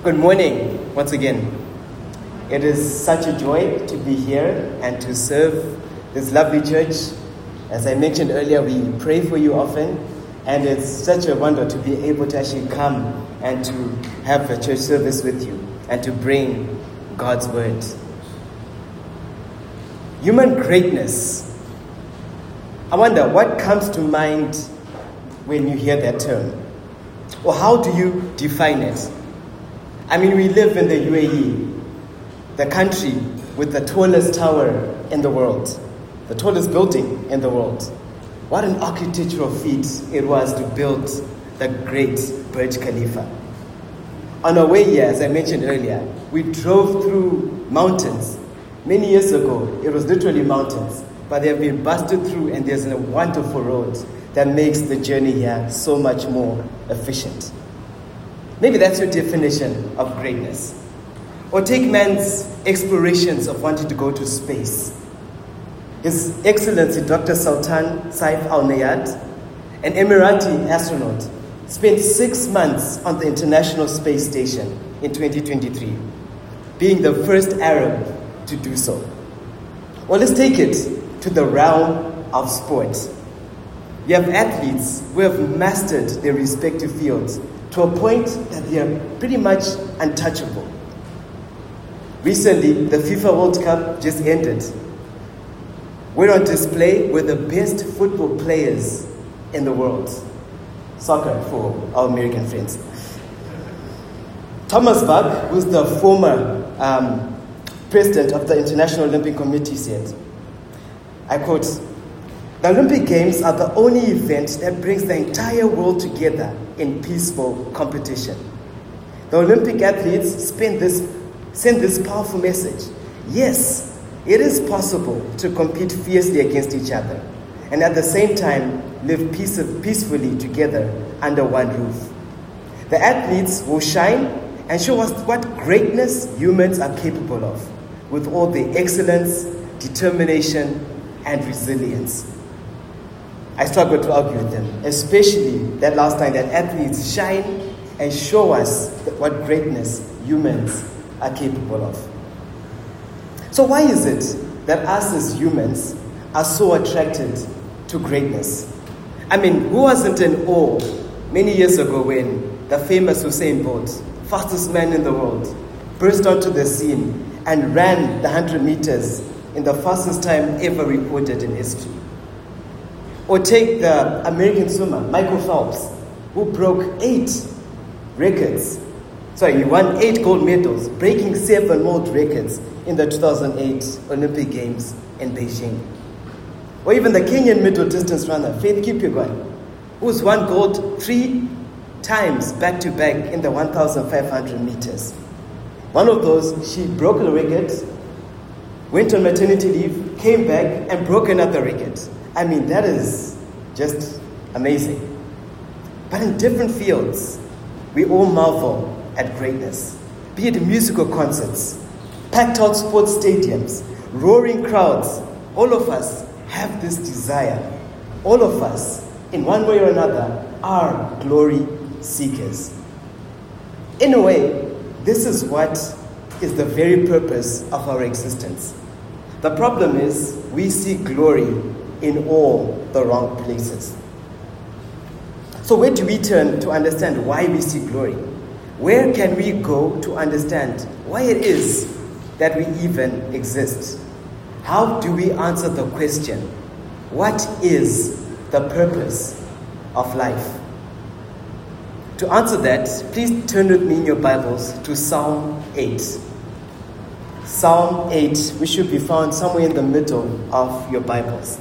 Good morning once again. It is such a joy to be here and to serve this lovely church. As I mentioned earlier, we pray for you often, and it's such a wonder to be able to actually come and to have a church service with you and to bring God's word. Human greatness. I wonder what comes to mind when you hear that term, or how do you define it? I mean, we live in the UAE, the country with the tallest tower in the world, the tallest building in the world. What an architectural feat it was to build the great Burj Khalifa. On our way here, as I mentioned earlier, we drove through mountains. Many years ago, it was literally mountains, but they have been busted through, and there's a wonderful road that makes the journey here so much more efficient. Maybe that's your definition of greatness. Or take man's explorations of wanting to go to space. His Excellency Dr. Sultan Saif Al Nayat, an Emirati astronaut, spent 6 months on the International Space Station in 2023, being the first Arab to do so. Well, let's take it to the realm of sport. You have athletes who have mastered their respective fields to a point that they are pretty much untouchable. Recently, the FIFA World Cup just ended. We're on display with the best football players in the world. Soccer for our American friends. Thomas Bach, who's the former president of the International Olympic Committee, said, I quote, "The Olympic Games are the only event that brings the entire world together in peaceful competition. The Olympic athletes send this powerful message. Yes, it is possible to compete fiercely against each other and at the same time live peacefully together under one roof. The athletes will shine and show us what greatness humans are capable of with all the excellence, determination, and resilience." I struggle to argue with them, especially that last time, that athletes shine and show us what greatness humans are capable of. So why is it that us as humans are so attracted to greatness? I mean, who wasn't in awe many years ago when the famous Usain Bolt, fastest man in the world, burst onto the scene and ran the 100 meters in the fastest time ever recorded in history? Or take the American swimmer, Michael Phelps, who broke 8 records. He won 8 gold medals, breaking 7 world records in the 2008 Olympic Games in Beijing. Or even the Kenyan middle distance runner, Faith Kipyegon, who's won gold 3 times back-to-back in the 1,500 meters. One of those, she broke a record, went on maternity leave, came back, and broke another record. I mean, that is just amazing. But in different fields, we all marvel at greatness. Be it musical concerts, packed out sports stadiums, roaring crowds, all of us have this desire. All of us, in one way or another, are glory seekers. In a way, this is what is the very purpose of our existence. The problem is we seek glory in all the wrong places. So where do we turn to understand why we seek glory? Where can we go to understand why it is that we even exist? How do we answer the question, what is the purpose of life? To answer that, please turn with me in your Bibles to Psalm 8. Psalm 8, which should be found somewhere in the middle of your Bibles.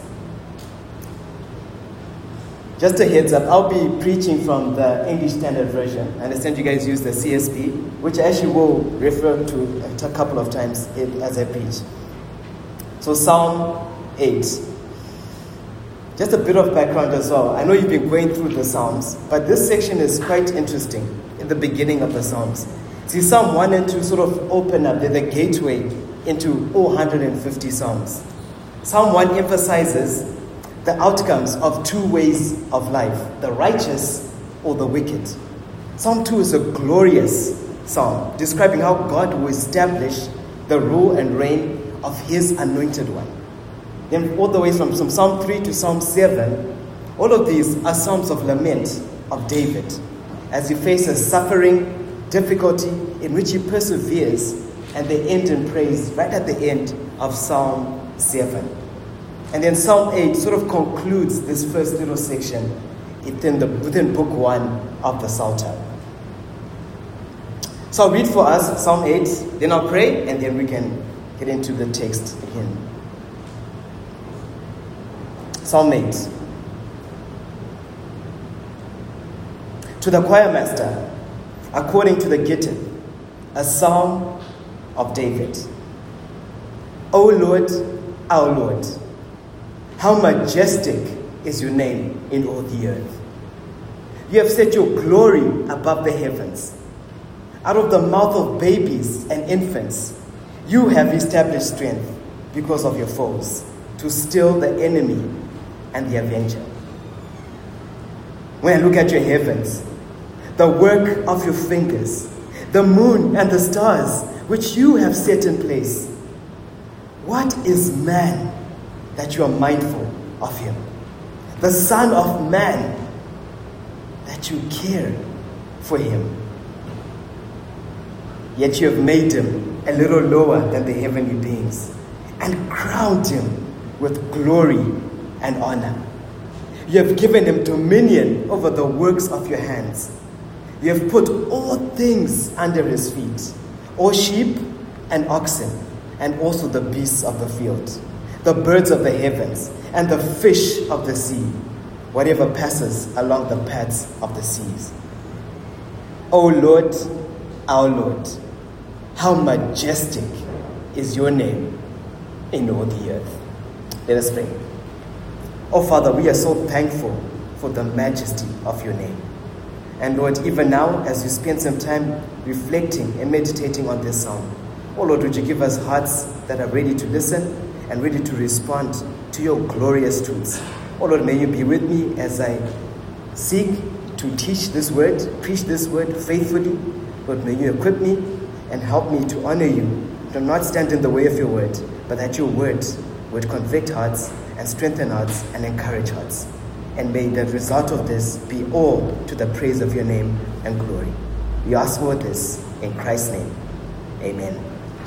Just a heads up, I'll be preaching from the English Standard Version. I understand you guys use the CSB, which I actually will refer to a couple of times as I preach. So Psalm 8. Just a bit of background as well. I know you've been going through the Psalms, but this section is quite interesting in the beginning of the Psalms. See, Psalm 1 and 2 sort of open up, they're the gateway into all 150 Psalms. Psalm 1 emphasizes the outcomes of 2 ways of life, the righteous or the wicked. Psalm 2 is a glorious psalm, describing how God will establish the rule and reign of his anointed one. Then all the way from Psalm 3 to Psalm 7, all of these are psalms of lament of David as he faces suffering, difficulty, in which he perseveres, and they end in praise right at the end of Psalm 7. And then Psalm 8 sort of concludes this first little section within book 1 of the Psalter. So I'll read for us Psalm 8, then I'll pray, and then we can get into the text again. Psalm 8. To the choir master, according to the Gittith, a psalm of David. O Lord, our Lord, how majestic is your name in all the earth. You have set your glory above the heavens. Out of the mouth of babies and infants, you have established strength because of your foes, to still the enemy and the avenger. When I look at your heavens, the work of your fingers, the moon and the stars, which you have set in place, what is man that you are mindful of him? The Son of Man that you care for him. Yet you have made him a little lower than the heavenly beings and crowned him with glory and honor. You have given him dominion over the works of your hands. You have put all things under his feet, all sheep and oxen, and also the beasts of the field, the birds of the heavens, and the fish of the sea, whatever passes along the paths of the seas. O Lord, our Lord, how majestic is your name in all the earth. Let us pray. Oh Father, we are so thankful for the majesty of your name. And Lord, even now, as you spend some time reflecting and meditating on this psalm, oh Lord, would you give us hearts that are ready to listen and ready to respond to your glorious truths. Oh Lord, may you be with me as I seek to teach this word, preach this word faithfully. Lord, may you equip me and help me to honor you, to not stand in the way of your word, but that your word would convict hearts and strengthen hearts and encourage hearts. And may the result of this be all to the praise of your name and glory. We ask for this in Christ's name. Amen.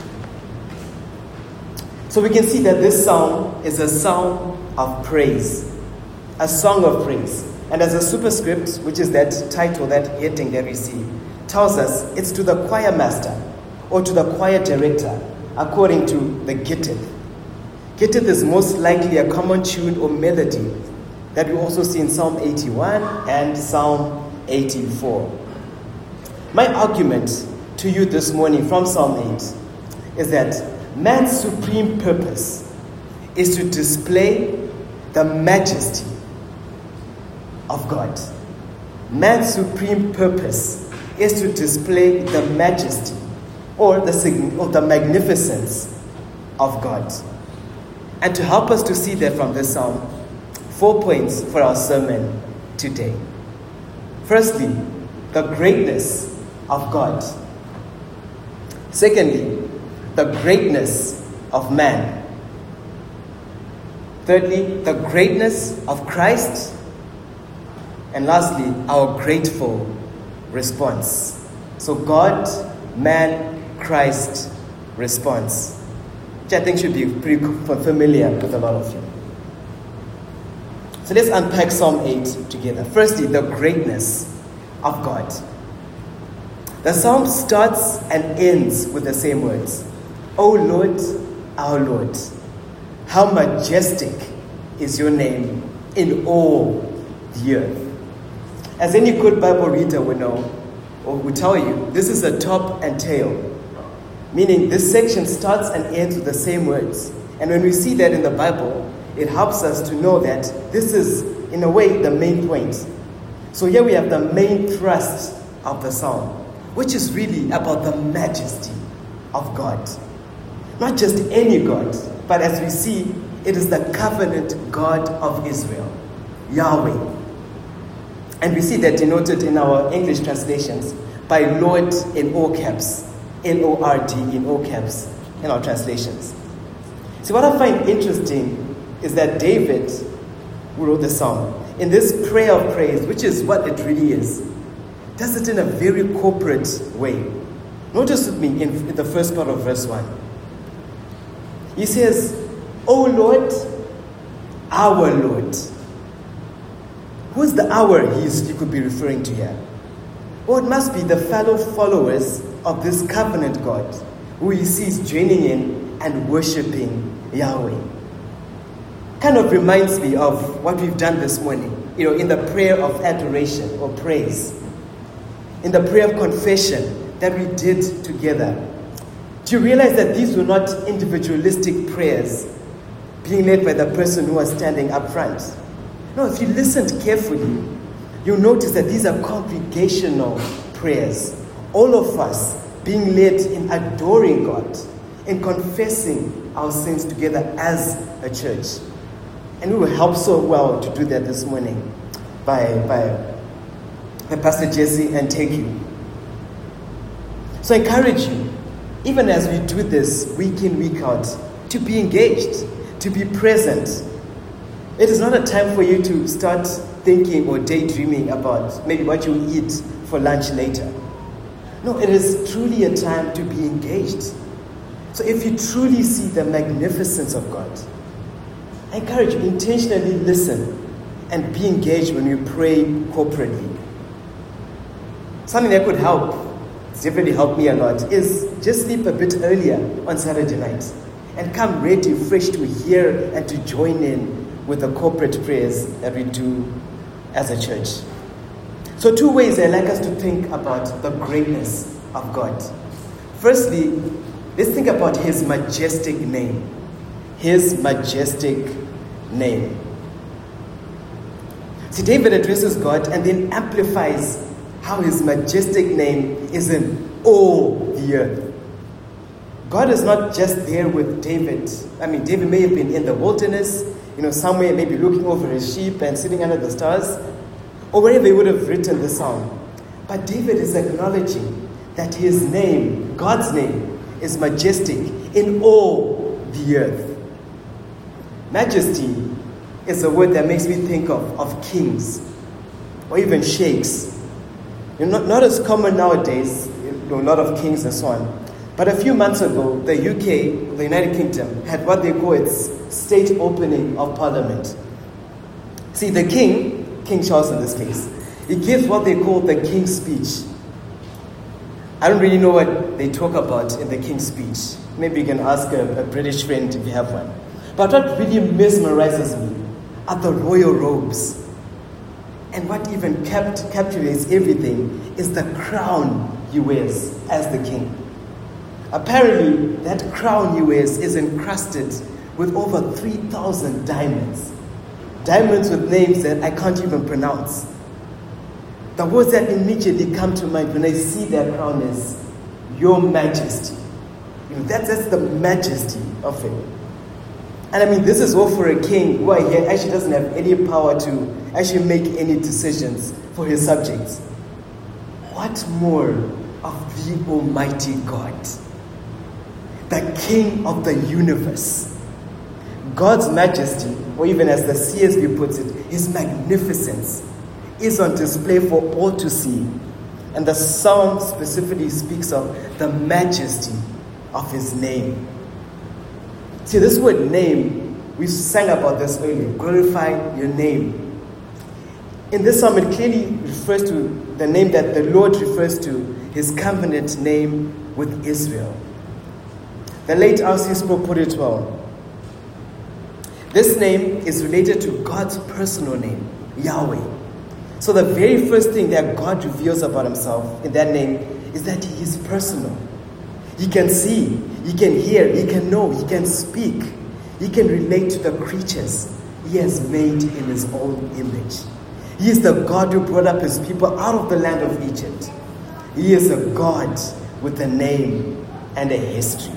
So we can see that this psalm is a psalm of praise, a song of praise. And as a superscript, which is that title, that heading that we see, tells us it's to the choir master or to the choir director, according to the Gittith. Gittith is most likely a common tune or melody that we also see in Psalm 81 and Psalm 84. My argument to you this morning from Psalm 8 is that man's supreme purpose is to display the majesty of God. Man's supreme purpose is to display the majesty or the magnificence of God. And to help us to see that from this psalm, 4 points for our sermon today. Firstly, the greatness of God. Secondly, the greatness of man. Thirdly, the greatness of Christ. And lastly, our grateful response. So God, man, Christ response, which I think should be pretty familiar with a lot of you. So let's unpack Psalm 8 together. Firstly, the greatness of God. The psalm starts and ends with the same words. O Lord, our Lord, how majestic is your name in all the earth. As any good Bible reader would know, or would tell you, this is a top and tail. Meaning this section starts and ends with the same words. And when we see that in the Bible, it helps us to know that this is, in a way, the main point. So here we have the main thrust of the psalm, which is really about the majesty of God. Not just any God, but as we see, it is the covenant God of Israel, Yahweh. And we see that denoted in our English translations by Lord in all caps, Lord in all caps in our translations. See, what I find interesting is that David, who wrote the psalm, in this prayer of praise, which is what it really is, does it in a very corporate way. Notice with me in the first part of verse 1. He says, O Lord, our Lord. Who's the our he could be referring to here? Well, it must be the fellow followers of this covenant God, who he sees joining in and worshipping Yahweh. Kind of reminds me of what we've done this morning, in the prayer of adoration or praise, in the prayer of confession that we did together. Do you realize that these were not individualistic prayers being led by the person who was standing up front? No, if you listened carefully, you'll notice that these are congregational prayers. All of us being led in adoring God, in confessing our sins together as a church. And we were helped so well to do that this morning by Pastor Jesse and Teki. So I encourage you, even as we do this week in, week out, to be engaged, to be present. It is not a time for you to start thinking or daydreaming about maybe what you eat for lunch later. No, it is truly a time to be engaged. So if you truly see the magnificence of God, I encourage you, intentionally listen and be engaged when you pray corporately. Something that could help, it's definitely helped me a lot, is just sleep a bit earlier on Saturday night and come ready, fresh to hear and to join in with the corporate prayers that we do as a church. So 2 ways I'd like us to think about the greatness of God. Firstly, let's think about his majestic name. His majestic name. See, David addresses God and then amplifies how his majestic name is in all the earth. God is not just there with David. I mean, David may have been in the wilderness, somewhere maybe looking over his sheep and sitting under the stars, or wherever he would have written the psalm. But David is acknowledging that his name, God's name, is majestic in all the earth. Majesty is a word that makes me think of kings or even sheikhs. Not as common nowadays, a lot of kings and so on. But a few months ago, the UK, the United Kingdom, had what they call its state opening of Parliament. See, the King Charles in this case, he gives what they call the King's Speech. I don't really know what they talk about in the King's Speech. Maybe you can ask a British friend if you have one. But what really mesmerizes me are the royal robes. And what even captures everything is the crown he wears as the king. Apparently, that crown he wears is encrusted with over 3,000 diamonds. Diamonds with names that I can't even pronounce. The words that immediately come to mind when I see that crown is, Your Majesty. That's the majesty of it. And I mean, this is all for a king who I hear actually doesn't have any power to actually make any decisions for his subjects. What more of the Almighty God, the King of the universe? God's majesty, or even as the CSB puts it, his magnificence, is on display for all to see. And the psalm specifically speaks of the majesty of his name. See, this word name, we sang about this earlier. Glorify your name. In this psalm, it clearly refers to the name that the Lord refers to, his covenant name with Israel. The late R.C. Sproul put it well. This name is related to God's personal name, Yahweh. So the very first thing that God reveals about himself in that name is that he is personal. He can see, he can hear, he can know, he can speak. He can relate to the creatures he has made in his own image. He is the God who brought up his people out of the land of Egypt. He is a God with a name and a history.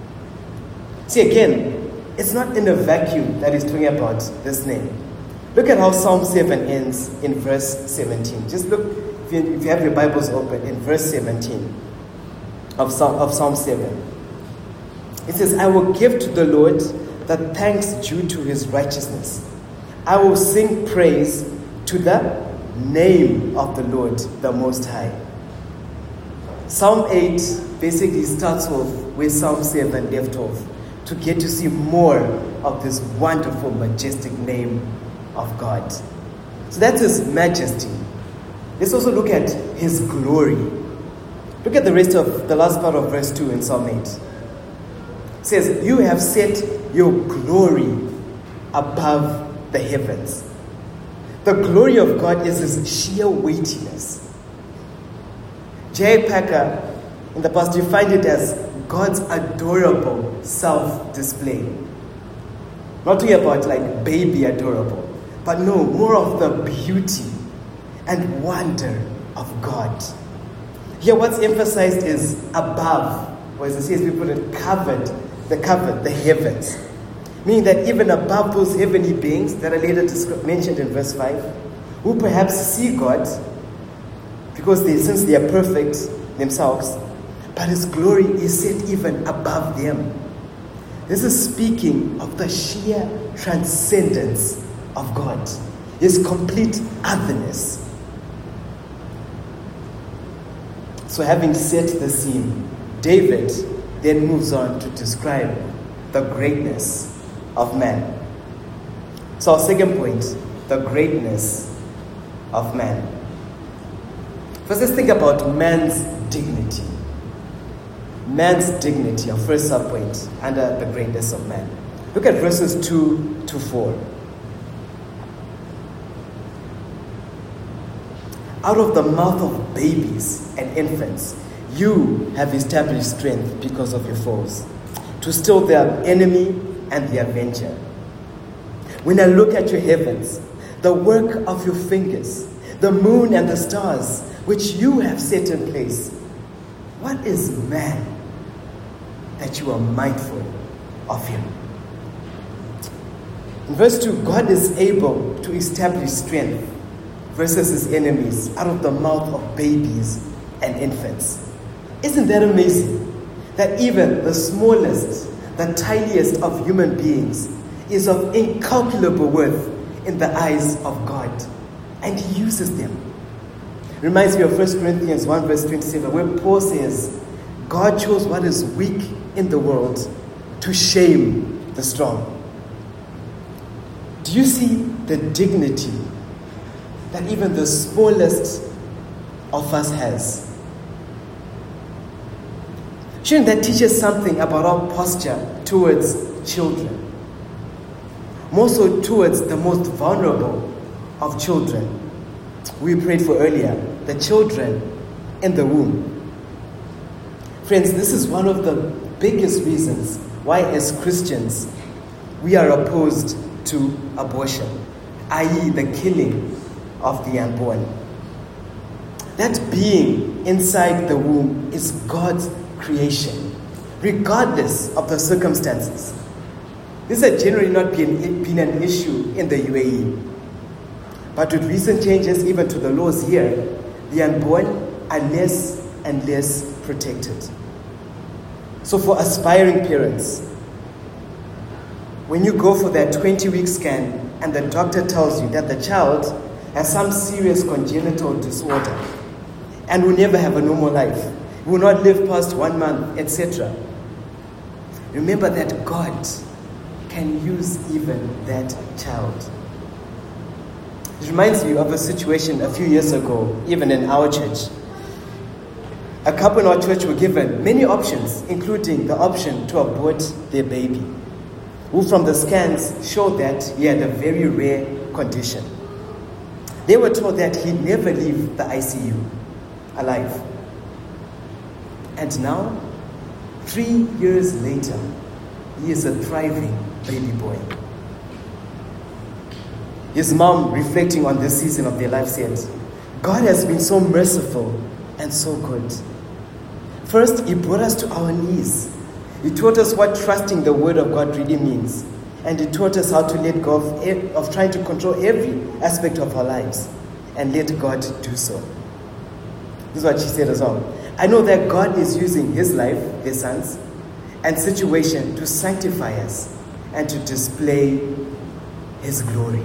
See, again, it's not in a vacuum that he's talking about this name. Look at how Psalm 7 ends in verse 17. Just look if you have your Bibles open, in verse 17 of Psalm 7, it says, I will give to the Lord the thanks due to his righteousness. I will sing praise to the name of the Lord, the Most High. Psalm 8 basically starts off where Psalm 7 left off, to get to see more of this wonderful, majestic name of God. So that's his majesty. Let's also look at his glory. Look at the rest of the last part of verse 2 in Psalm 8. It says, you have set your glory above the heavens. The glory of God is his sheer weightiness. J. Packer, in the past, defined it as God's adorable self-display. Not talking about like baby adorable, but no, more of the beauty and wonder of God. Here what's emphasized is above, or as it says, we put it covered, the heavens. Meaning that even above those heavenly beings that are later mentioned in verse 5, who perhaps see God, because since they are perfect themselves, but his glory is set even above them. This is speaking of the sheer transcendence of God, his complete otherness. So having set the scene, David then moves on to describe the greatness of man. So our second point, the greatness of man. First, let's think about man's dignity. Man's dignity, our first subpoint under the greatness of man. Look at verses 2 to 4. Out of the mouth of babies and infants, you have established strength because of your foes, to still their enemy and the avenger. When I look at your heavens, the work of your fingers, the moon and the stars, which you have set in place, what is man that you are mindful of him? In verse 2, God is able to establish strength versus his enemies out of the mouth of babies and infants. Isn't that amazing? That even the smallest, the tiniest of human beings is of incalculable worth in the eyes of God. And he uses them. Reminds me of 1 Corinthians 1 verse 27, where Paul says, God chose what is weak in the world to shame the strong. Do you see the dignity that even the smallest of us has? Shouldn't that teach us something about our posture towards children? More so towards the most vulnerable of children. We prayed for earlier, the children in the womb. Friends, this is one of the biggest reasons why as Christians we are opposed to abortion, i.e. the killing of the unborn. That being inside the womb is God's creation, regardless of the circumstances. This has generally not been an issue in the UAE. But with recent changes even to the laws here, the unborn are less and less protected. So for aspiring parents, when you go for that 20-week scan and the doctor tells you that the child has some serious congenital disorder and will never have a normal life, will not live past 1 month, etc., remember that God can use even that child. It reminds me of a situation a few years ago, even in our church. A couple in our church were given many options, including the option to abort their baby, who from the scans showed that he had a very rare condition. They were told that he'd never leave the ICU alive. And now, 3 years later, he is a thriving baby boy. His mom, reflecting on this season of their life, said, God has been so merciful and so good. First, he brought us to our knees. He taught us what trusting the word of God really means. And he taught us how to let go of trying to control every aspect of our lives and let God do so. This is what she said as well. I know that God is using his life, his sons, and situation to sanctify us and to display his glory.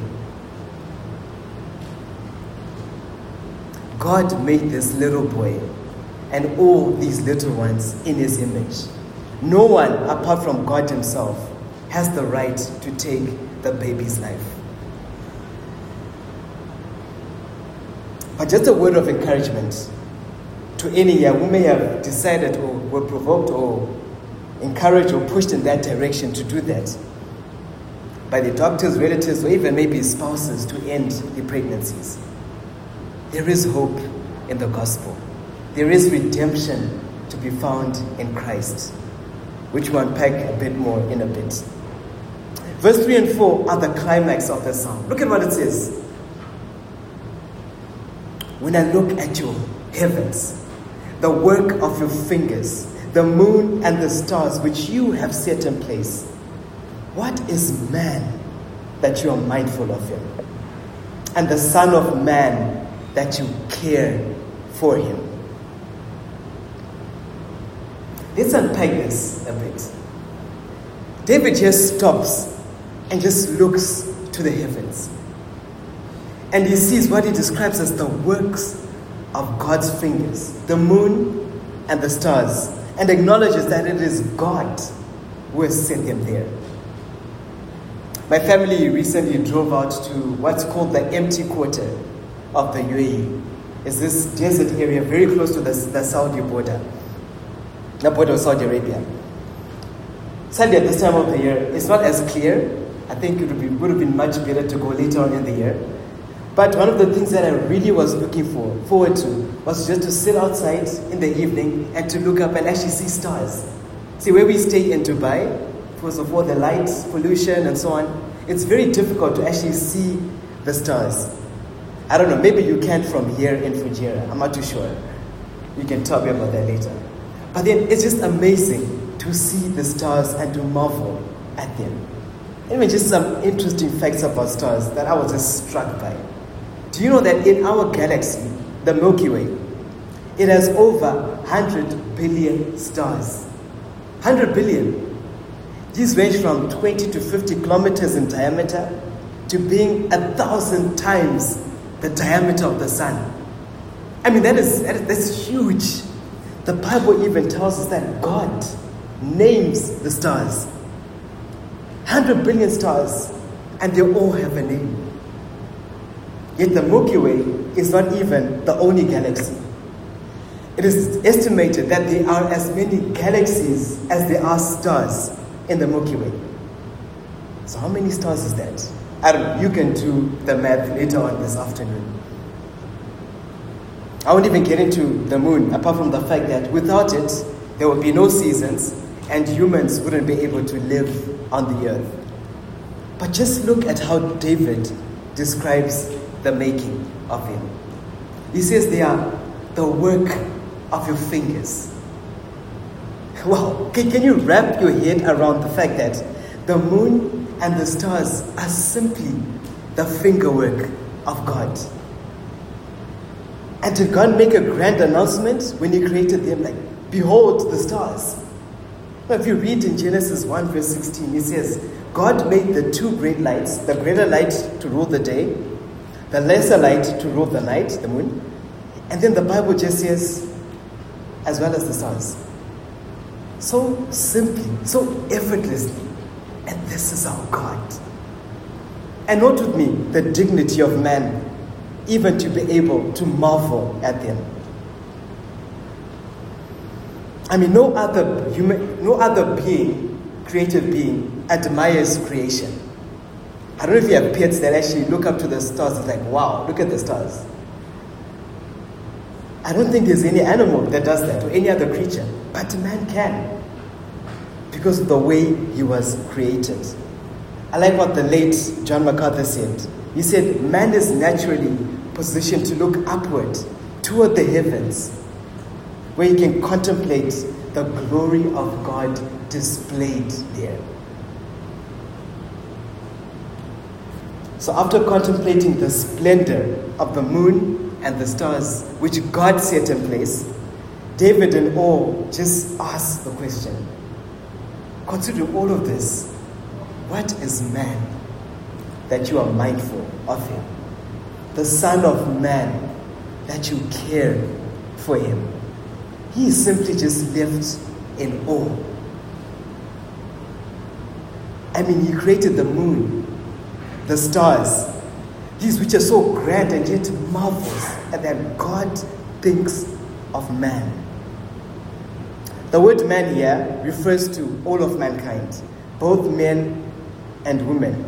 God made this little boy and all these little ones in his image. No one, apart from God himself, has the right to take the baby's life. But just a word of encouragement to any who may have decided or were provoked or encouraged or pushed in that direction to do that by the doctors, relatives, or even maybe spouses to end the pregnancies. There is hope in the gospel. There is redemption to be found in Christ, which we'll unpack a bit more in a bit. Verse 3 and 4 are the climax of the psalm. Look at what it says. When I look at your heavens, the work of your fingers, the moon and the stars which you have set in place, what is man that you are mindful of him? And the Son of Man that you care for him? Let's unpack this a bit. David just stops and just looks to the heavens. And he sees what he describes as the works of God's fingers, the moon and the stars, and acknowledges that it is God who has sent them there. My family recently drove out to what's called the empty quarter of the UAE. It's this desert area very close to the Saudi border, the border of Saudi Arabia. Sadly, at this time of the year, it's not as clear. I think it would have been much better to go later on in the year. But one of the things that I really was looking forward to was just to sit outside in the evening and to look up and actually see stars. See, where we stay in Dubai, because of all the lights, pollution, and so on, it's very difficult to actually see the stars. I don't know, maybe you can from here in Fujairah. I'm not too sure. You can tell me about that later. But then it's just amazing to see the stars and to marvel at them. Anyway, just some interesting facts about stars that I was just struck by. Do you know that in our galaxy, the Milky Way, it has over 100 billion stars? 100 billion. These range from 20 to 50 kilometers in diameter to being 1,000 times the diameter of the sun. I mean, that's huge. The Bible even tells us that God names the stars. 100 billion stars, and they all have a name. Yet the Milky Way is not even the only galaxy. It is estimated that there are as many galaxies as there are stars in the Milky Way. So how many stars is that? I don't know. You can do the math later on this afternoon. I won't even get into the moon, apart from the fact that without it, there would be no seasons and humans wouldn't be able to live on the earth. But just look at how David describes the making of him. He says they are the work of your fingers. Wow, can you wrap your head around the fact that the moon and the stars are simply the fingerwork of God? And did God make a grand announcement when he created them? Like, behold the stars. Now, if you read in Genesis 1 verse 16, it says, God made the two great lights, the greater light to rule the day, the lesser light to rule the night, the moon. And then the Bible just says, as well as the stars. So simply, so effortlessly. And this is our God. And note with me the dignity of man, even to be able to marvel at them. I mean, no other created being admires creation. I don't know if you have pets that actually look up to the stars and like, wow, look at the stars. I don't think there's any animal that does that or any other creature. But man can, because of the way he was created. I like what the late John MacArthur said. He said, man is naturally positioned to look upward toward the heavens, where he can contemplate the glory of God displayed there. So after contemplating the splendor of the moon and the stars which God set in place, David in awe just asks the question, considering all of this, what is man that you are mindful of him? The Son of Man that you care for him. He is simply just left in awe. I mean, he created the moon, the stars, these which are so grand and yet marvelous, and then God thinks of man. The word man here refers to all of mankind, both men and women.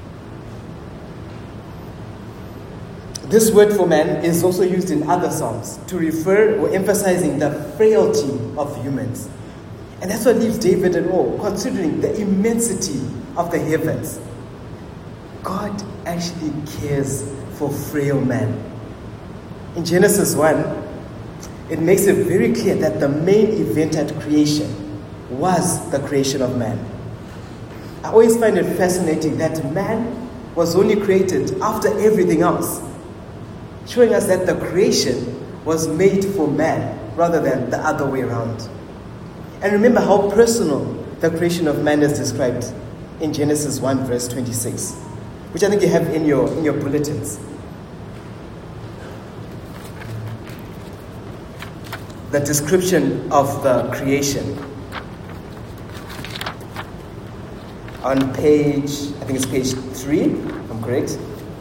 This word for man is also used in other Psalms to refer or emphasizing the frailty of humans. And that's what leaves David in awe, considering the immensity of the heavens. God actually cares for frail man. In Genesis 1, it makes it very clear that the main event at creation was the creation of man. I always find it fascinating that man was only created after everything else, showing us that the creation was made for man rather than the other way around. And remember how personal the creation of man is described in Genesis 1 verse 26, which I think you have in your bulletins. The description of the creation. On page, I think it's page 3, if I'm correct.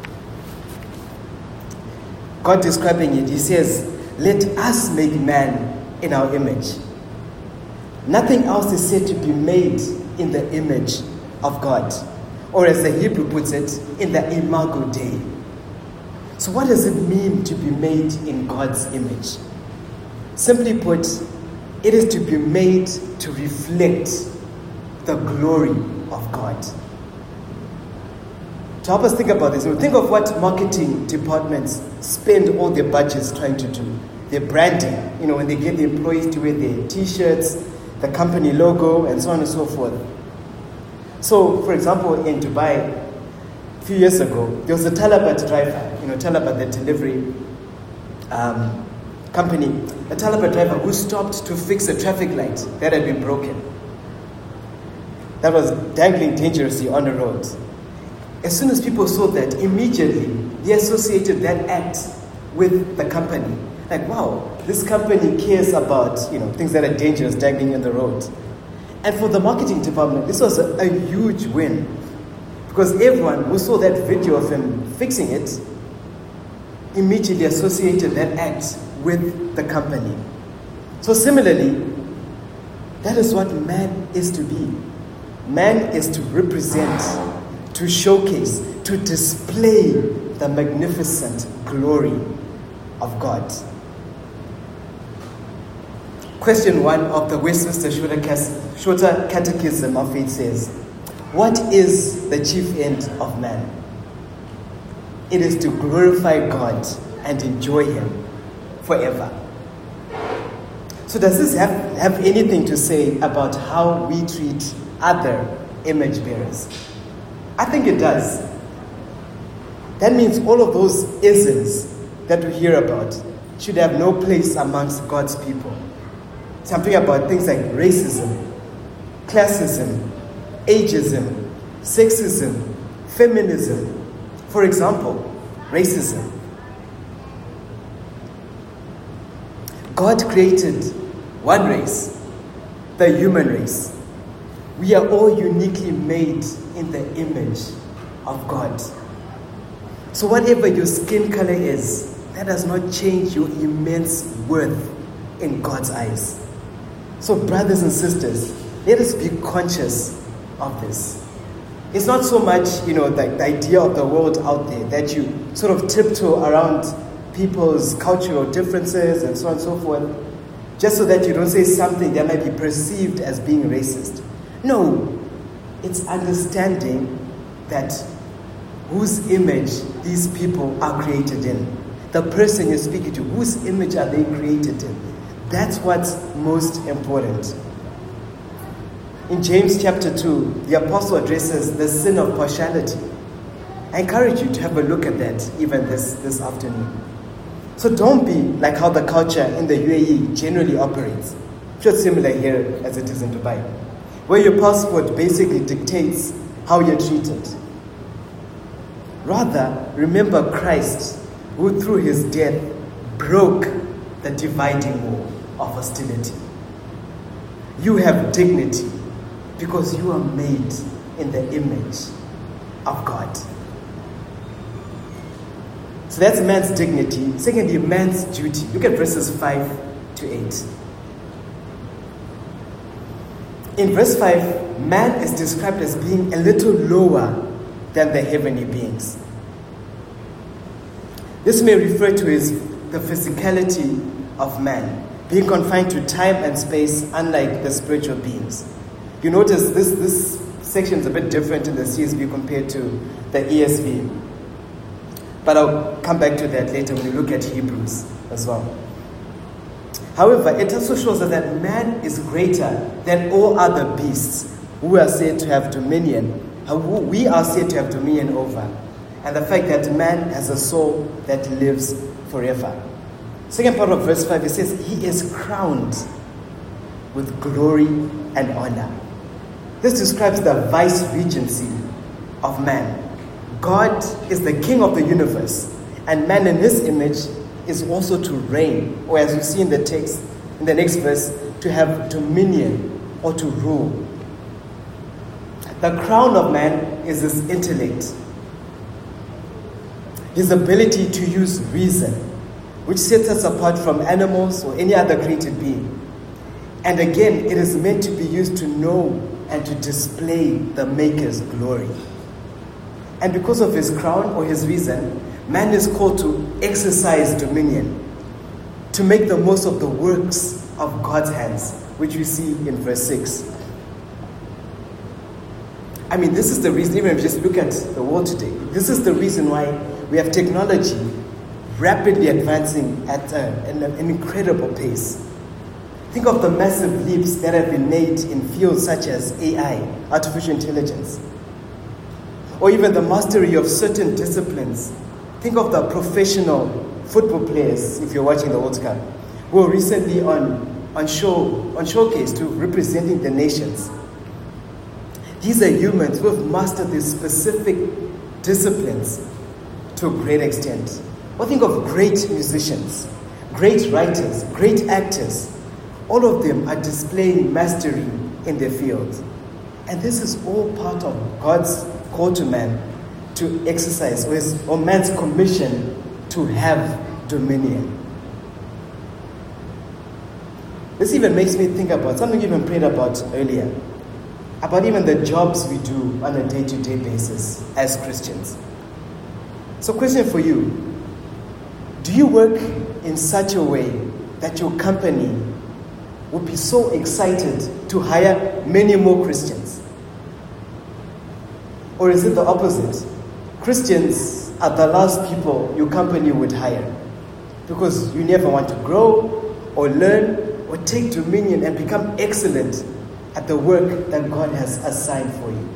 God describing it, he says, "Let us make man in our image." Nothing else is said to be made in the image of God. Or as the Hebrew puts it, in the imago Dei. So what does it mean to be made in God's image? Simply put, it is to be made to reflect the glory of God. To help us think about this, think of what marketing departments spend all their budgets trying to do. Their branding, when they get the employees to wear their t-shirts, the company logo, and so on and so forth. So, for example, in Dubai, a few years ago, there was a Talabat driver, Talabat, the delivery company, a Talabat driver who stopped to fix a traffic light that had been broken, that was dangling dangerously on the road. As soon as people saw that, immediately they associated that act with the company. Like, wow, this company cares about, things that are dangerous dangling in the road. And for the marketing department, this was a huge win. Because everyone who saw that video of him fixing it immediately associated that act with the company. So similarly, that is what man is to be. Man is to represent, to showcase, to display the magnificent glory of God. Question 1 of the Westminster Shorter Catechism of Faith says, what is the chief end of man? It is to glorify God and enjoy him forever. So does this have anything to say about how we treat other image bearers? I think it does. That means all of those isms that we hear about should have no place amongst God's people. Something about things like racism, classism, ageism, sexism, feminism. For example, racism. God created one race, the human race. We are all uniquely made in the image of God. So whatever your skin color is, that does not change your immense worth in God's eyes. So brothers and sisters, let us be conscious of this. It's not so much, the idea of the world out there that you sort of tiptoe around people's cultural differences and so on and so forth, just so that you don't say something that might be perceived as being racist. No, it's understanding that whose image these people are created in. The person you're speaking to, whose image are they created in? That's what's most important. In James chapter 2, the apostle addresses the sin of partiality. I encourage you to have a look at that even this afternoon. So don't be like how the culture in the UAE generally operates. Just similar here as it is in Dubai, where your passport basically dictates how you're treated. Rather, remember Christ, who through his death broke the dividing wall of hostility. You have dignity because you are made in the image of God. So that's man's dignity. Secondly, man's duty. Look at verses 5 to 8. In verse 5, man is described as being a little lower than the heavenly beings. This may refer to the physicality of man, being confined to time and space, unlike the spiritual beings. You notice this section is a bit different in the CSB compared to the ESV. But I'll come back to that later when we look at Hebrews as well. However, it also shows us that man is greater than all other beasts who are said to have dominion, who we are said to have dominion over. And the fact that man has a soul that lives forever. Second part of verse 5, it says, he is crowned with glory and honor. This describes the vice-regency of man. God is the king of the universe, and man in his image is also to reign, or as you see in the text, in the next verse, to have dominion or to rule. The crown of man is his intellect, his ability to use reason, which sets us apart from animals or any other created being. And again, it is meant to be used to know and to display the Maker's glory. And because of his crown or his reason, man is called to exercise dominion, to make the most of the works of God's hands, which we see in verse 6. I mean, this is the reason, even if you just look at the world today, this is the reason why we have technology rapidly advancing at an incredible pace. Think of the massive leaps that have been made in fields such as AI, artificial intelligence, or even the mastery of certain disciplines. Think of the professional football players, if you're watching the World Cup, who are recently on showcase to representing the nations. These are humans who have mastered these specific disciplines to a great extent. Or think of great musicians, great writers, great actors. All of them are displaying mastery in their field. And this is all part of God's call to man to exercise, or man's commission to have dominion. This even makes me think about something we even prayed about earlier, about even the jobs we do on a day-to-day basis as Christians. So question for you, do you work in such a way that your company would be so excited to hire many more Christians? Or is it the opposite? Christians are the last people your company would hire because you never want to grow or learn or take dominion and become excellent at the work that God has assigned for you.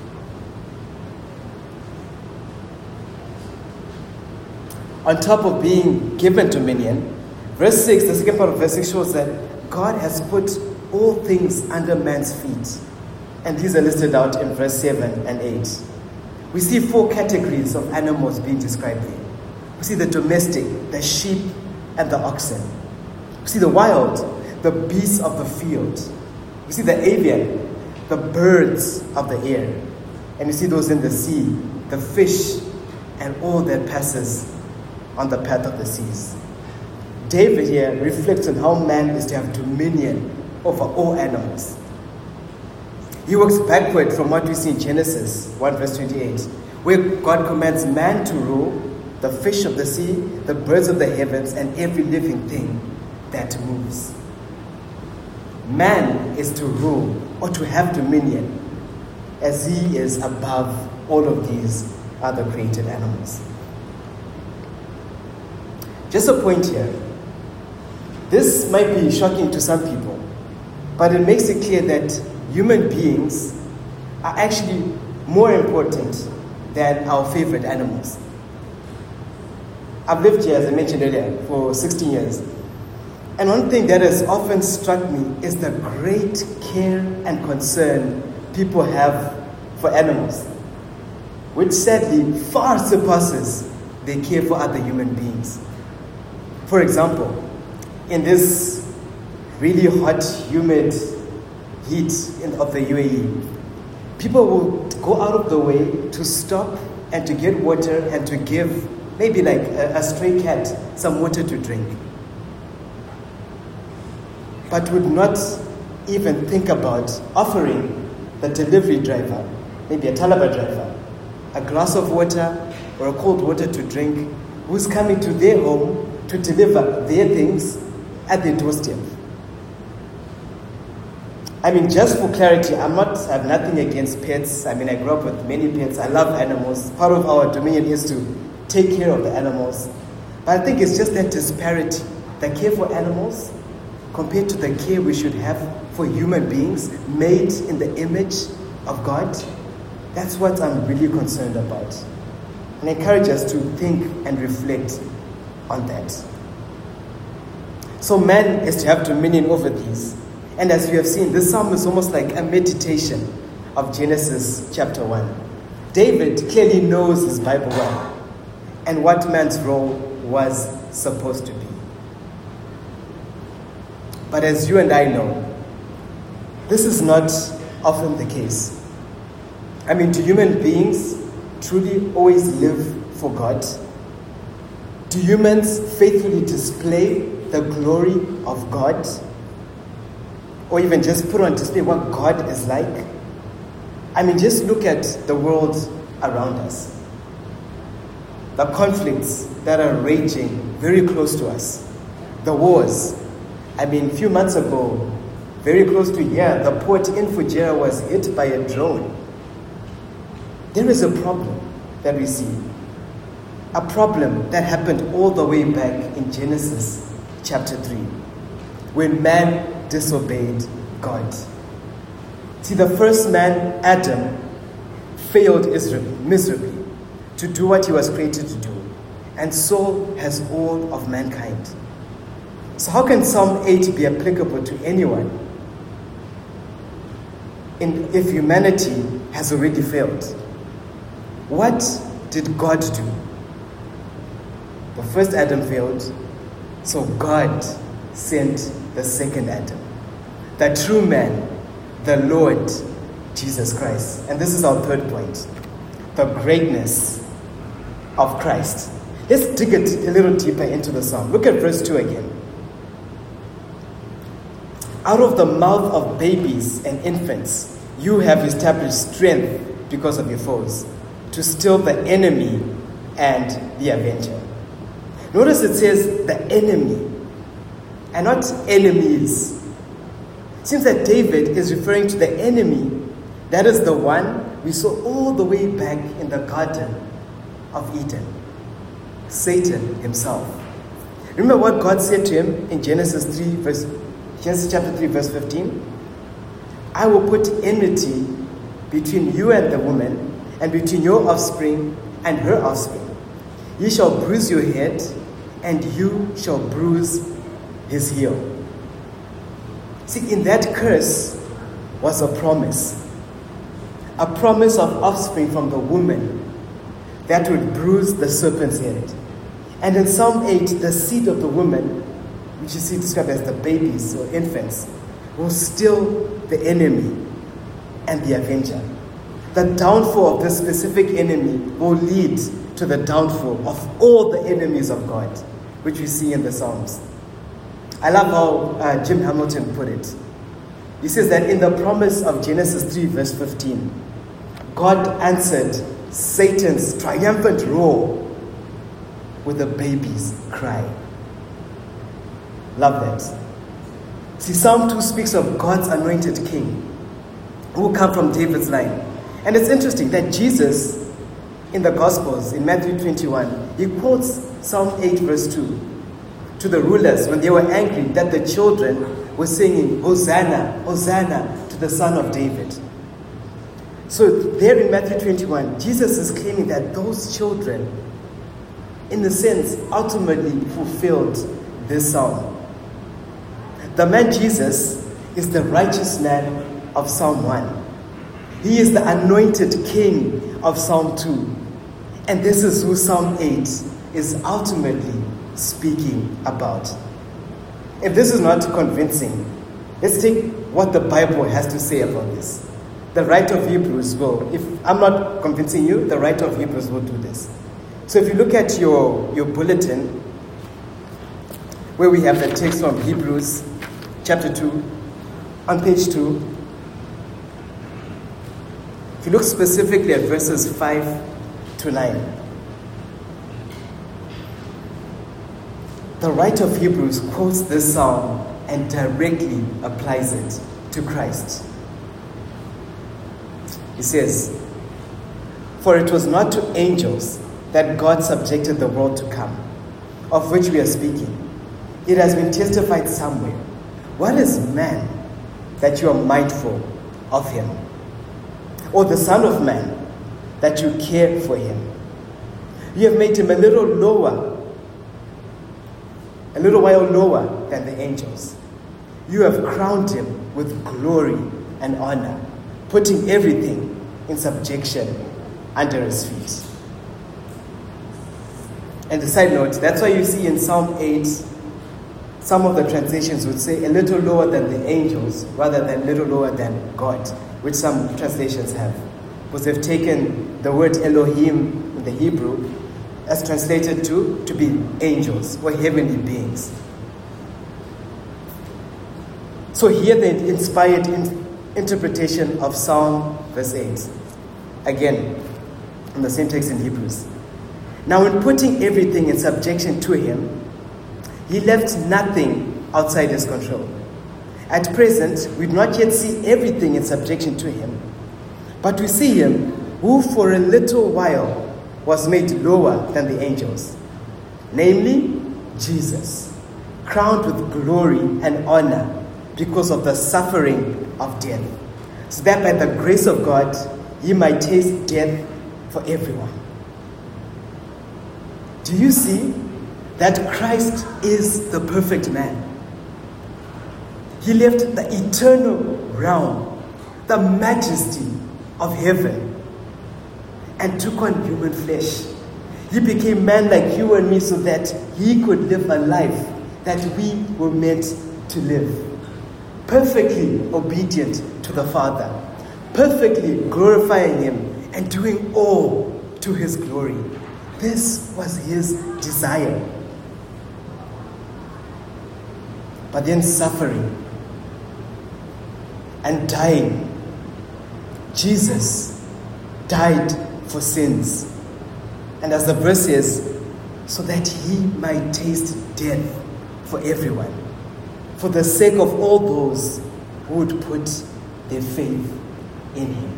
On top of being given dominion, verse 6, the second part of verse 6 shows that God has put all things under man's feet. And these are listed out in verse 7 and 8. We see 4 categories of animals being described here. We see the domestic, the sheep, and the oxen. We see the wild, the beasts of the field. We see the avian, the birds of the air. And we see those in the sea, the fish, and all that passes on the path of the seas. David here reflects on how man is to have dominion over all animals. He works backward from what we see in Genesis 1 verse 28, where God commands man to rule the fish of the sea, the birds of the heavens, and every living thing that moves. Man is to rule or to have dominion as he is above all of these other created animals. Just a point here. This might be shocking to some people, but it makes it clear that human beings are actually more important than our favorite animals. I've lived here, as I mentioned earlier, for 16 years. And one thing that has often struck me is the great care and concern people have for animals, which sadly far surpasses their care for other human beings. For example, in this really hot, humid heat of the UAE, people will go out of the way to stop and to get water and to give maybe like a stray cat some water to drink, but would not even think about offering the delivery driver, maybe a Talaba driver, a glass of water or a cold water to drink, who's coming to their home to deliver their things at their doorstep. I mean, just for clarity, I have nothing against pets. I mean, I grew up with many pets. I love animals. Part of our dominion is to take care of the animals. But I think it's just that disparity, the care for animals compared to the care we should have for human beings made in the image of God. That's what I'm really concerned about. And I encourage us to think and reflect on that. So man is to have dominion over these. And as you have seen, this psalm is almost like a meditation of Genesis chapter 1. David clearly knows his Bible well and what man's role was supposed to be. But as you and I know, this is not often the case. I mean, do human beings truly always live for God? Do humans faithfully display the glory of God? Or even just put on display what God is like? I mean, just look at the world around us. The conflicts that are raging very close to us. The wars. I mean, a few months ago, very close to here, the port in Fujairah was hit by a drone. There is a problem that we see. A problem that happened all the way back in Genesis chapter 3, when man disobeyed God. See, the first man, Adam, failed miserably to do what he was created to do, and so has all of mankind. So how can Psalm 8 be applicable to anyone if humanity has already failed? What did God do? The first Adam failed, so God sent the second Adam, the true man, the Lord Jesus Christ. And this is our third point, the greatness of Christ. Let's dig it a little deeper into the psalm. Look at verse 2 again. Out of the mouth of babies and infants, you have established strength because of your foes, to still the enemy and the avenger. Notice it says the enemy, and not enemies. It seems that David is referring to the enemy. That is the one we saw all the way back in the Garden of Eden, Satan himself. Remember what God said to him in Genesis chapter 3, verse 15? I will put enmity between you and the woman, and between your offspring and her offspring. He shall bruise your head, and you shall bruise his heel. See, in that curse was a promise of offspring from the woman that would bruise the serpent's head. And in Psalm 8, the seed of the woman, which you see described as the babies or infants, will still the enemy and the avenger. The downfall of this specific enemy will lead to the downfall of all the enemies of God, which we see in the Psalms. I love how Jim Hamilton put it. He says that in the promise of Genesis 3, verse 15, God answered Satan's triumphant roar with a baby's cry. Love that. See, Psalm 2 speaks of God's anointed king who will come from David's line. And it's interesting that Jesus, in the Gospels, in Matthew 21, he quotes Psalm 8, verse 2 to the rulers when they were angry that the children were singing, Hosanna, Hosanna to the Son of David. So there in Matthew 21, Jesus is claiming that those children in a sense, ultimately fulfilled this psalm. The man Jesus is the righteous man of Psalm 1. He is the anointed king of Psalm 2. And this is who Psalm 8 is ultimately speaking about. If this is not convincing, let's take what the Bible has to say about this. The writer of Hebrews will, if I'm not convincing you, the writer of Hebrews will do this. So if you look at your bulletin, where we have the text from Hebrews chapter 2, on page 2, if you look specifically at verses 5 to 9, the writer of Hebrews quotes this psalm and directly applies it to Christ. He says, "For it was not to angels that God subjected the world to come, of which we are speaking. It has been testified somewhere. What is man that you are mindful of him? Or the Son of Man that you care for him? You have made him a little while lower than the angels. You have crowned him with glory and honor, putting everything in subjection under his feet." And a side note, that's why you see in Psalm 8, some of the translations would say a little lower than the angels rather than little lower than God, which some translations have. Because they've taken the word Elohim in the Hebrew as translated to be angels or heavenly beings. So here the inspired interpretation of Psalm verse 8. Again, in the same text in Hebrews. "Now in putting everything in subjection to him, he left nothing outside his control. At present, we do not yet see everything in subjection to him, but we see him who for a little while was made lower than the angels, namely Jesus, crowned with glory and honor because of the suffering of death, so that by the grace of God he might taste death for everyone." Do you see that Christ is the perfect man? He left the eternal realm, the majesty of heaven, and took on human flesh. He became man like you and me so that he could live a life that we were meant to live. Perfectly obedient to the Father, perfectly glorifying him and doing all to his glory. This was his desire. But then suffering and dying. Jesus died for sins. And as the verse says, so that he might taste death for everyone, for the sake of all those who would put their faith in him.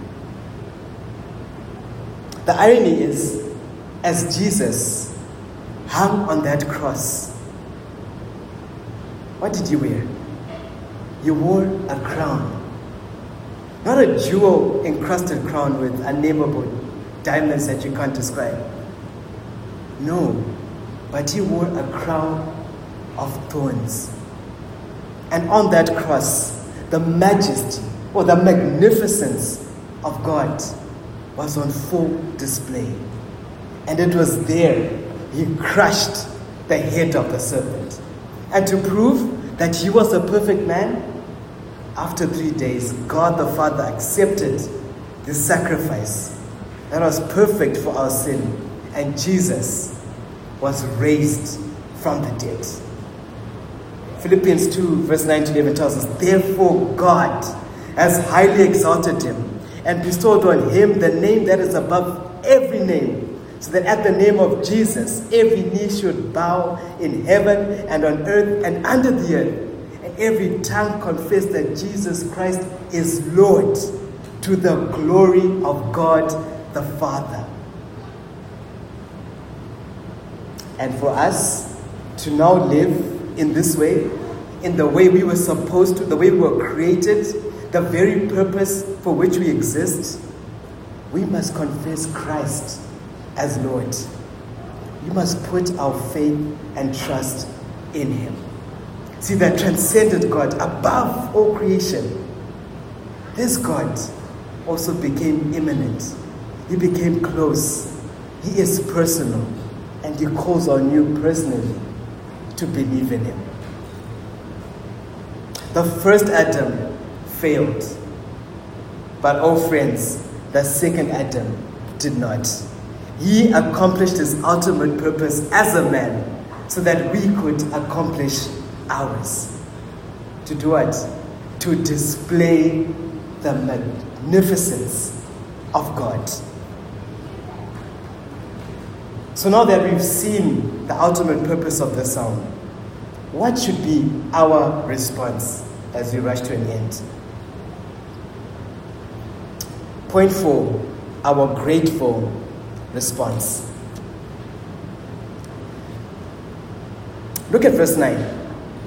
The irony is, as Jesus hung on that cross, what did he wear? He wore a crown. Not a jewel-encrusted crown with unnameable diamonds that you can't describe. No, but he wore a crown of thorns. And on that cross, the majesty or the magnificence of God was on full display. And it was there he crushed the head of the serpent. And to prove that he was a perfect man, after 3 days, God the Father accepted the sacrifice that was perfect for our sin. And Jesus was raised from the dead. Philippians 2 verse 9 to 11 tells us, "Therefore God has highly exalted him and bestowed on him the name that is above every name, so that at the name of Jesus every knee should bow in heaven and on earth and under the earth, and every tongue confess that Jesus Christ is Lord, to the glory of God the Father." And for us to now live in this way, in the way we were supposed to, the way we were created, the very purpose for which we exist, we must confess Christ as Lord. you must put our faith and trust in him. See, that transcendent God above all creation, this God also became immanent. He became close. He is personal, and he calls on you personally to believe in him. The first Adam failed, but oh friends, the second Adam did not. He accomplished his ultimate purpose as a man so that we could accomplish ours. To do what? To display the magnificence of God. So now that we've seen the ultimate purpose of the psalm, what should be our response as we rush to an end? Point 4, our grateful response. Look at verse 9.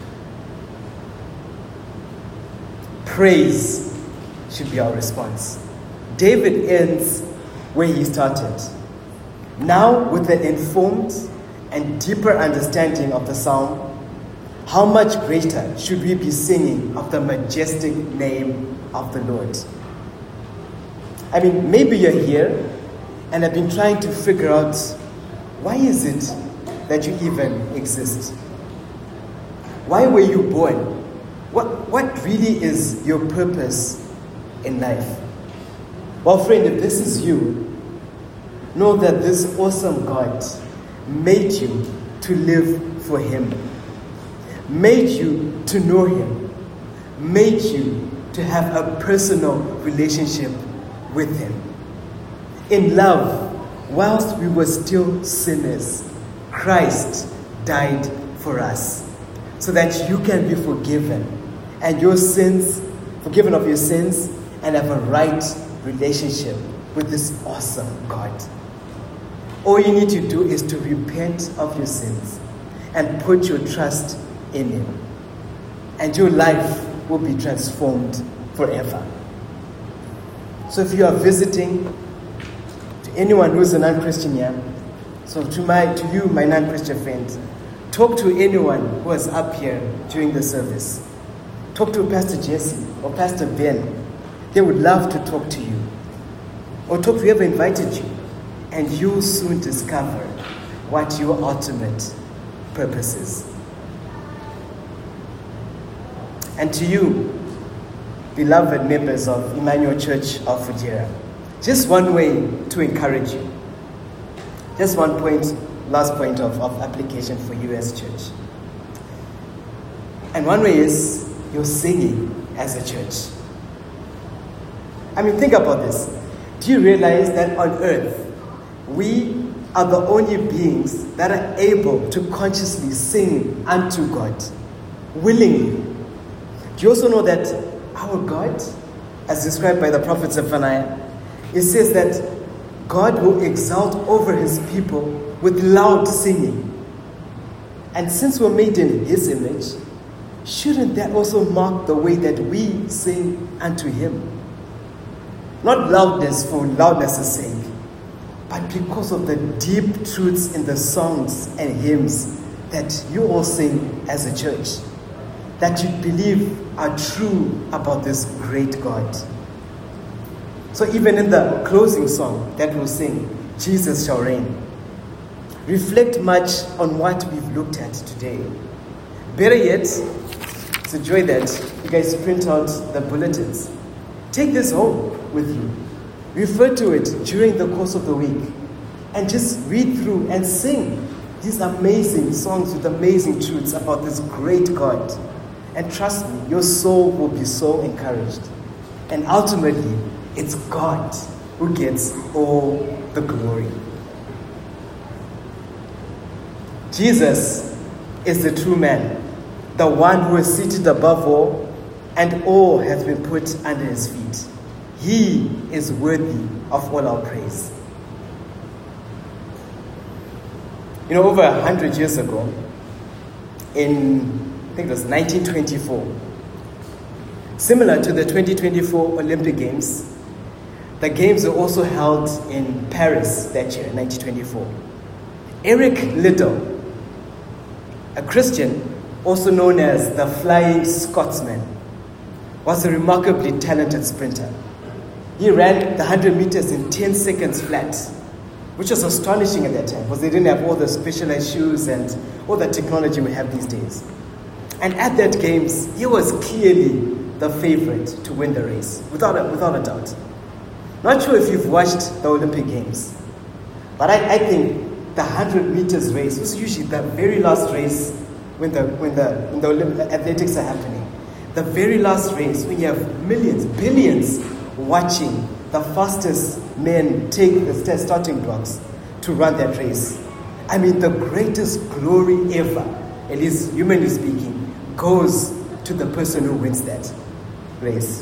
Praise should be our response. David ends where he started. Now, with an informed and deeper understanding of the psalm, how much greater should we be singing of the majestic name of the Lord? I mean, maybe you're here and have been trying to figure out, why is it that you even exist? Why were you born? What really is your purpose in life? Well, friend, if this is you, know that this awesome God made you to live for him, made you to know him, made you to have a personal relationship with him. In love, whilst we were still sinners, Christ died for us so that you can be forgiven and your sins, forgiven of your sins, and have a right relationship with this awesome God. All you need to do is to repent of your sins and put your trust in him, and your life will be transformed forever. So if you are visiting, to anyone who is a non-Christian here, so to you, my non-Christian friend, talk to anyone who is up here during the service. Talk to Pastor Jesse or Pastor Ben. They would love to talk to you. Or talk to whoever invited you. And you'll soon discover what your ultimate purpose is. And to you, beloved members of Emmanuel Church of Fujairah, just one way to encourage you. Just one point, last point of application for you as church. And one way is you're singing as a church. I mean, think about this. Do you realize that on earth, we are the only beings that are able to consciously sing unto God, willingly? Do you also know that our God, as described by the prophet Zephaniah, it says that God will exalt over his people with loud singing. And since we're made in his image, shouldn't that also mark the way that we sing unto him? Not loudness for loudness' sake, but because of the deep truths in the songs and hymns that you all sing as a church, that you believe are true about this great God. So even in the closing song that we'll sing, Jesus Shall Reign, reflect much on what we've looked at today. Better yet, it's a joy that you guys print out the bulletins. Take this home with you. Refer to it during the course of the week and just read through and sing these amazing songs with amazing truths about this great God. And trust me, your soul will be so encouraged. And ultimately, it's God who gets all the glory. Jesus is the true man, the one who is seated above all, and all has been put under his feet. He is worthy of all our praise. You know, over 100 years ago, in, I think it was 1924, similar to the 2024 Olympic Games, the Games were also held in Paris that year, 1924. Eric Liddell, a Christian, also known as the Flying Scotsman, was a remarkably talented sprinter. He ran the 100 meters in 10 seconds flat, which was astonishing at that time because they didn't have all the specialized shoes and all the technology we have these days. And at that games, he was clearly the favorite to win the race, without a doubt. Not sure if you've watched the Olympic Games, but I think the 100 meters race was usually the very last race when the athletics are happening. The very last race when you have millions, billions watching the fastest men take the starting blocks to run that race. I mean, the greatest glory ever, at least humanly speaking, goes to the person who wins that race.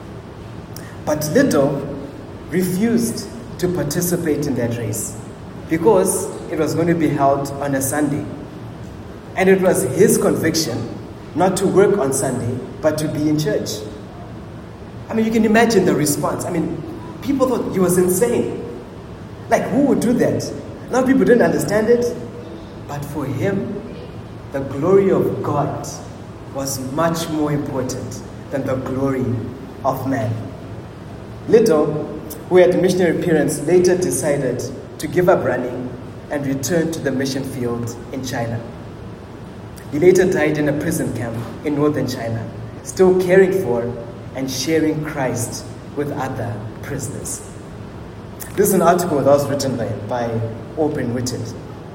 But Liddell refused to participate in that race because it was going to be held on a Sunday. And it was his conviction not to work on Sunday, but to be in church. I mean, you can imagine the response. I mean, people thought he was insane. Like, who would do that? A lot of people didn't understand it. But for him, the glory of God was much more important than the glory of man. Liddell, who had missionary appearance, later decided to give up running and return to the mission field in China. He later died in a prison camp in northern China, still caring for and sharing Christ with other prisoners. This is an article that was written by Aubrey Whitted.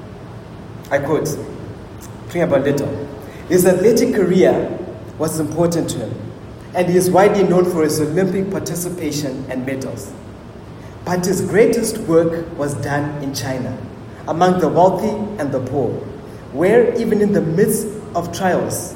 I quote, talking about Liddell. His athletic career was important to him, and he is widely known for his Olympic participation and medals. But his greatest work was done in China, among the wealthy and the poor, where even in the midst of trials,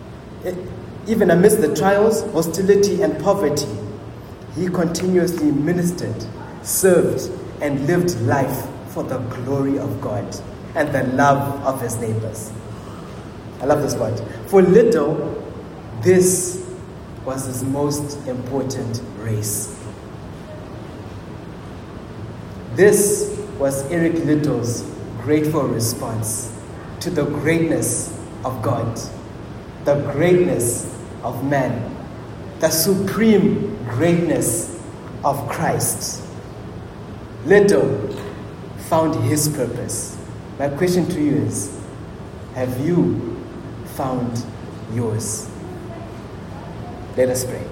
even amidst the trials, hostility, and poverty, he continuously ministered, served, and lived life for the glory of God and the love of his neighbors. I love this part. For Liddell, this was his most important race. This was Eric Liddell's grateful response to the greatness of God, the greatness of man, the supreme greatness of Christ. Liddell found his purpose. My question to you is, have you found yours? Let us pray.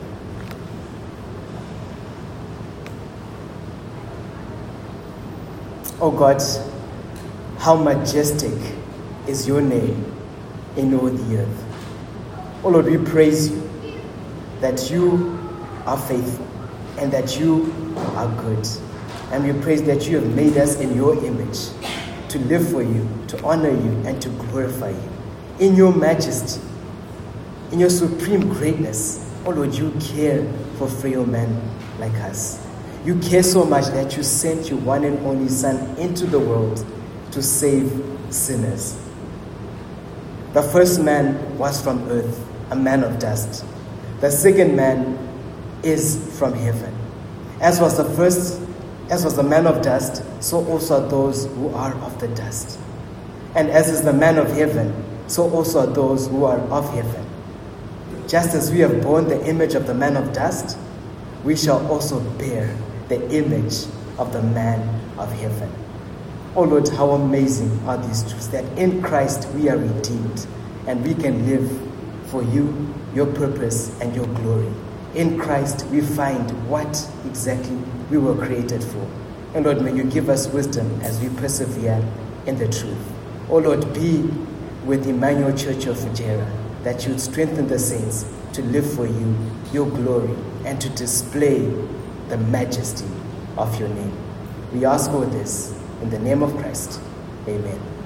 Oh God, how majestic is your name in all the earth. Oh Lord, we praise you that you are faithful and that you are good. And we praise that you have made us in your image to live for you, to honor you, and to glorify you. In your majesty, in your supreme greatness, oh Lord, you care for frail men like us. You care so much that you sent your one and only Son into the world to save sinners. The first man was from earth, a man of dust. The second man is from heaven. As was the man of dust, so also are those who are of the dust. And as is the man of heaven, so also are those who are of heaven. Just as we have borne the image of the man of dust, we shall also bear the image of the man of heaven. Oh Lord, how amazing are these truths, that in Christ we are redeemed and we can live for you, your purpose, and your glory. In Christ we find what exactly we were created for. And Lord, may you give us wisdom as we persevere in the truth. Oh Lord, be with Emmanuel Church of Fujairah, that you would strengthen the saints to live for you, your glory, and to display the majesty of your name. We ask all this in the name of Christ. Amen.